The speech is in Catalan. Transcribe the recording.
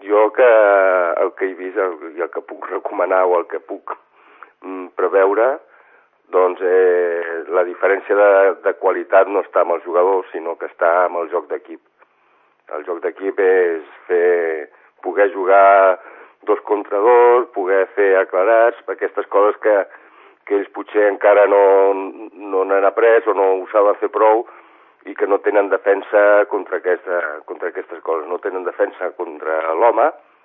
Jo el que he vist i el que puc recomanar o el que puc preveure, doncs la diferència de qualitat no està amb els jugadors, sinó que està amb el joc d'equip. El joc d'equip és poder jugar 2 contra 2, poder fer aclarats, aquestes coses que ells potser encara no n'han après o no ho saben fer prou i que no tenen defensa contra aquestes coses. No tenen defensa contra l'home